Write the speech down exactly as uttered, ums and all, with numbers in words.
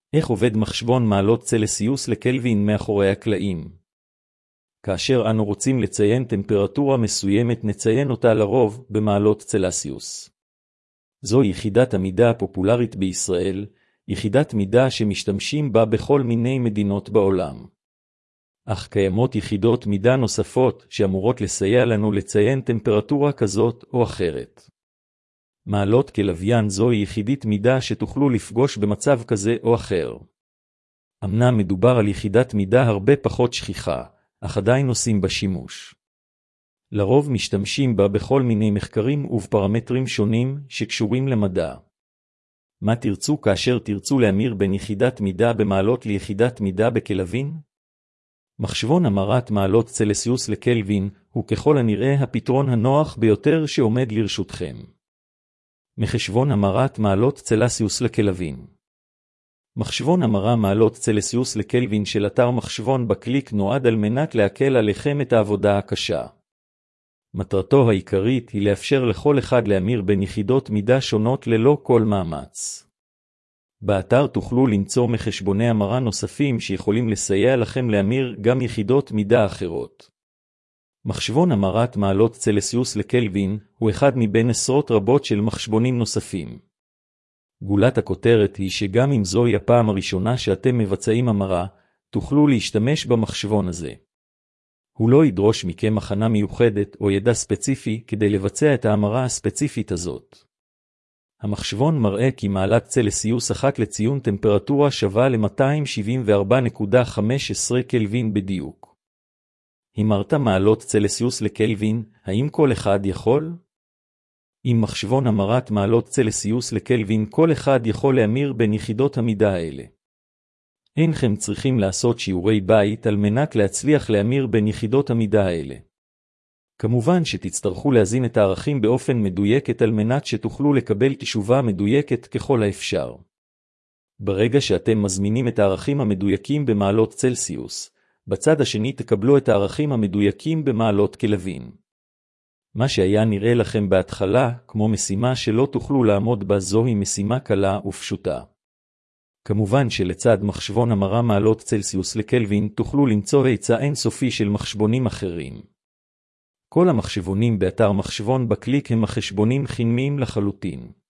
איך עובד מחשבון מעלות צלסיוס לקלווין מאחורי הקלעים? כאשר אנו רוצים לציין טמפרטורה מסוימת נציין אותה לרוב במעלות צלסיוס. זו יחידת המידה הפופולרית בישראל, יחידת מידה שמשתמשים בה בכל מיני מדינות בעולם. אך קיימות יחידות מידה נוספות שאמורות לסייע לנו לציין טמפרטורה כזאת או אחרת. מעלות כלוויין זו יחידית מידה שתוכלו לפגוש במצב כזה או אחר. אמנם מדובר על יחידת מידה הרבה פחות שכיחה, אך עדיין עושים בה שימוש. לרוב משתמשים בה בכל מיני מחקרים ובפרמטרים שונים שקשורים למדע. מה תרצו כאשר תרצו להמיר בין יחידת מידה במעלות ליחידת מידה בקלווין? מחשבון המרת מעלות צלסיוס לקלווין הוא ככל הנראה הפתרון הנוח ביותר שעומד לרשותכם. מחשבון המרת מעלות צלסיוס לקלווין. מחשבון המרה מעלות צלסיוס לקלווין של אתר מחשבון בקליק נועד על מנת להקל עליכם את העבודה הקשה. מטרתו העיקרית היא לאפשר לכל אחד להמיר בין יחידות מידה שונות ללא כל מאמץ. באתר תוכלו למצוא מחשבוני המרה נוספים שיכולים לסייע לכם להמיר גם יחידות מידה אחרות. מחשבון המרת מעלות צלסיוס לקלווין הוא אחד מבין עשרות רבות של מחשבונים נוספים. גולת הכותרת היא שגם אם זוהי הפעם הראשונה שאתם מבצעים המרה, תוכלו להשתמש במחשבון הזה. הוא לא ידרוש מכם הכנה מיוחדת או ידע ספציפי כדי לבצע את ההמרה הספציפית הזאת. המחשבון מראה כי מעלת צלסיוס אחת לציון טמפרטורה שווה ל-מאתיים שבעים וארבע נקודה חמש עשרה קלווין בדיוק. המרת מעלות צלסיוס לקלווין, האם כל אחד יכול? עם מחשבון המרת מעלות צלסיוס לקלווין כל אחד יכול להמיר בין יחידות המידה האלה. אינכם צריכים לעשות שיעורי בית על מנת להצליח להמיר בין יחידות המידה האלה. כמובן שתצטרכו להזין את הערכים באופן מדויקת על מנת שתוכלו לקבל תשובה מדויקת ככל האפשר. ברגע שאתם מזמינים את הערכים המדויקים במעלות צלסיוס, בצד השני תקבלו את הערכים המדויקים במעלות קלווין. מה שהיה נראה לכם בהתחלה, כמו משימה שלא תוכלו לעמוד בה, זוהי משימה קלה ופשוטה. כמובן שלצד מחשבון המרה מעלות צלסיוס לקלווין תוכלו למצוא היצע אינסופי של מחשבונים אחרים. כל המחשבונים באתר מחשבון בקליק הם מחשבונים חינמיים לחלוטין.